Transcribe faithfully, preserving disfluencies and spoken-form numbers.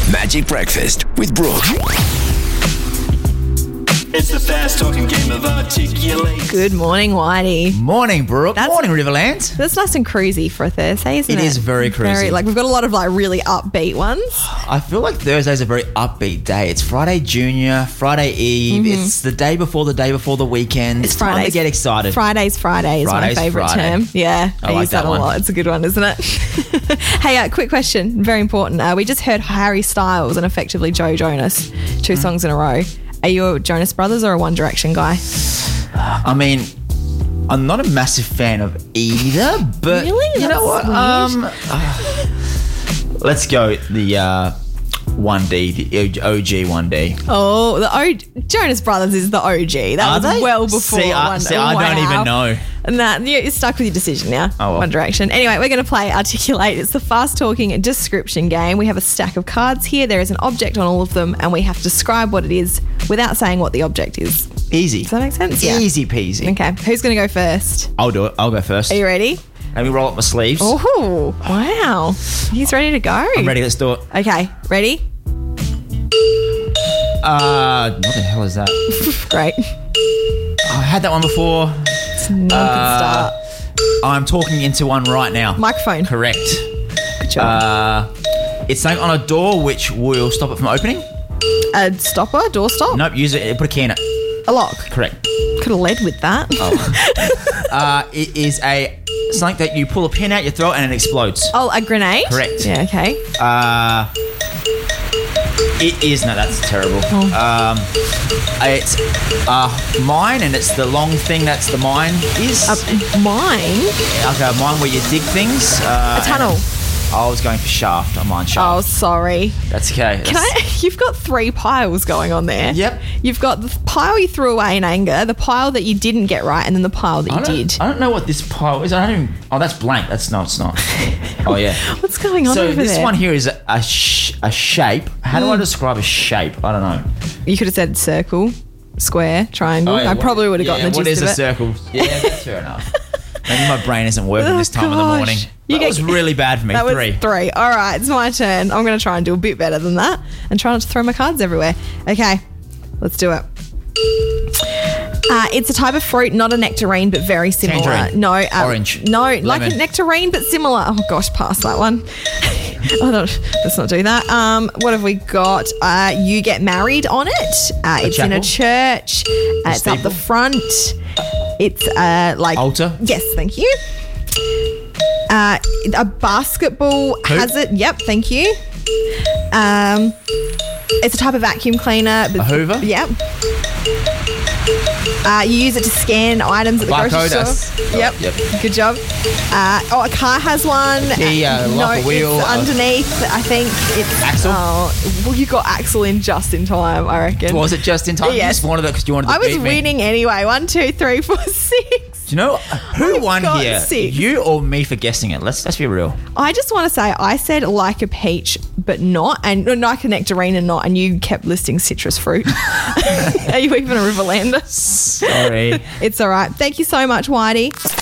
Magic Breakfast with Brooke. It's the fast talking game of articulate. Good morning, Whitey. Morning, Brooke. That's- Morning, Riverland. That's nice and cruisy for a Thursday, isn't it? It is very cruisy. like we've got a lot of like really upbeat ones. I feel like Thursday's a very upbeat day. It's Friday Junior, Friday Eve. It's the day before the day before the weekend. It's time to Fridays. get excited. Friday's Friday is Friday's my favourite Friday. term. Yeah, I I, like use that, that a one. lot. It's a good one, isn't it? Hey, uh, quick question, very important. Uh, we just heard Harry Styles and effectively Joe Jonas, two Mm. songs in a row. Are you a Jonas Brothers or a One Direction guy? I mean, I'm not a massive fan of either, but Really? you know what? That's weird. Um, uh, let's go the uh, one D, the O G one D. Oh, the o- Jonas Brothers is the O G. That Are was they? well before See, I- One see, I don't Wow. even know. And that you're stuck with your decision now. Oh, well. One Direction. Anyway, we're going to play Articulate. It's the fast talking description game. We have a stack of cards here. There is an object on all of them, and we have to describe what it is without saying what the object is. Easy. Does that make sense? Yeah. Easy peasy. Okay, who's going to go first? I'll do it. I'll go first. Are you ready? Let me roll up my sleeves. Oh, wow. He's ready to go. I'm ready. Let's do it. Okay, ready? Uh, what the hell is that? Great. I had that one before. Not a good start. I'm talking into one right now. Microphone. Correct. Good job. Uh, it's something on a door which will stop it from opening. a stopper, door stop? Nope, use it. Put a key in it. A lock. Correct. Could have led with that. Oh. uh, it is a something that you pull a pin out your throat and it explodes. Oh, a grenade? Correct. Yeah, okay. Uh, it is no, that's terrible. Um, it's a mine, and it's the long thing that's the mine is. A mine? Okay, a mine where you dig things. Uh, A tunnel. I was going for shaft. I'm on Oh, shaft. sorry. That's okay. Can I? You've got three piles going on there. Yep. You've got the pile you threw away in anger, the pile that you didn't get right, and then the pile that I you don't, did. I don't know what this pile is. I don't even. Oh, that's blank. That's no, it's not. Oh yeah. What's going on So over this there? one here is a a, sh- a shape. How do I describe a shape? I don't know. You could have said circle, square, triangle. Oh, yeah, I what- probably would have yeah, gotten the what gist is of a it. circle? Yeah, that's fair enough. Maybe my brain isn't working Oh, this time of the gosh. morning. You That get- was really bad for me. That was Three. three. All right, it's my turn. I'm going to try and do a bit better than that and try not to throw my cards everywhere. Okay, let's do it. Uh, it's a type of fruit, not a nectarine, but very similar. Tangerine. No, uh, Orange. No, like a Lemon. nectarine, but similar. Oh gosh, pass that one. Oh, no, let's not do that. Um, what have we got? Uh, you get married on it. Uh, it's in a chapel? church. Uh, it's up the steeple? front. It's uh, like Altar? Yes, thank you. Uh, a basketball Hoop? has it. Yep, thank you. Um, it's a type of vacuum cleaner. But, A Hoover? Yep. Uh, you use it to scan items at the Barcode, grocery that's- store. oh, Yep. yep. Good job. Uh, oh, a car has one. key, uh, no, lock, a wheel, it's uh, underneath. I think it's Axle? Oh, well, you got Axel in just in time. I reckon. Was it just in time? You Yes. just wanted it because you wanted to I was beat me. winning anyway. One, two, three, four, six. Do you know who I've won got here? six. You or me for guessing it? Let's let's be real. I just want to say I said like a peach, but not, and no, like a nectarine and not, and you kept listing citrus fruit. Are you even a Riverlander? Sorry. It's all right. Thank you so much, Whitey.